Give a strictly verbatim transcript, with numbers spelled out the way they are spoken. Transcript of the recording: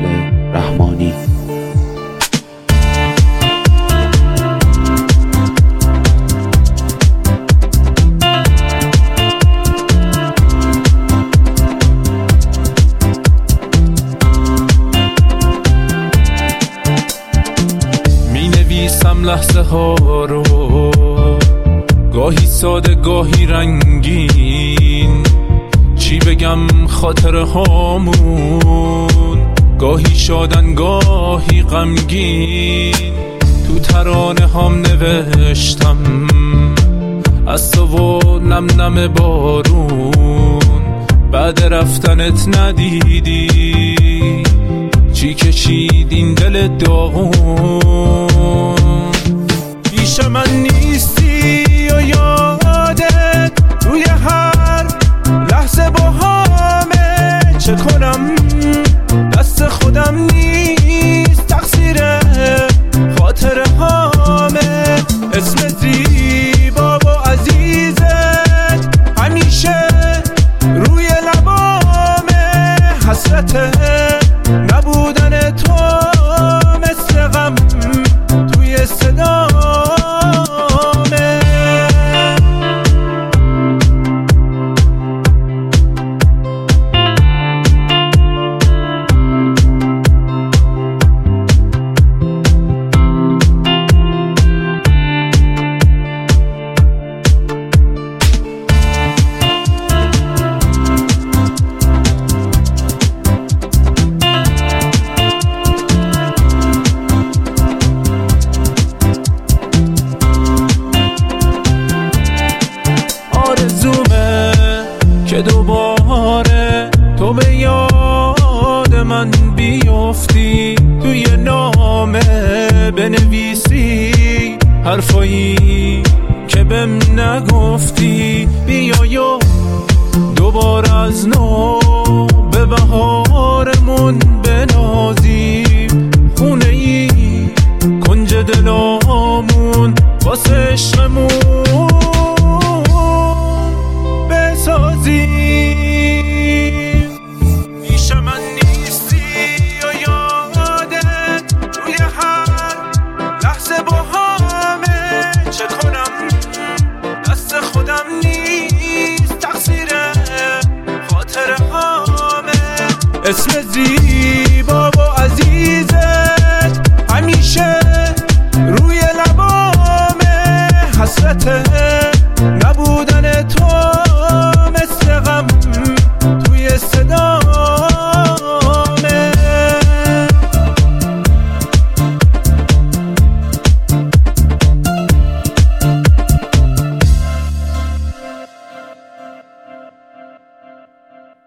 رحمانی. می نویسم لحظه ها رو، گاهی ساده گاهی رنگین، چی بگم خاطره هامون، گاهی شادن گاهی غمگین. تو ترانه هم نوشتم از تو و نم نم بارون، بعد رفتنت ندیدی چی کشید این دل داغون. پیش من نیستی و یادت توی هر لحظه با همه، چه کنم دست خودم نیست، تقصیر خاطر همه. اسم زیبا و عزیزت همیشه روی لبامه، حسرت نبودن تو مثل غم توی صدامه. که دوباره تو به یاد من بیفتی، توی نامه بنویسی حرفایی که بهم نگفتی. بیایو دوباره از نو به بهارمون بنازیم، خونه ای کنج دلامون واسه عشقمون بسازیم. پیش من نیستی و یادت توی هر لحظه با همه، چه کنم دست خودم نیست، تقصیر خاطر همه. اسم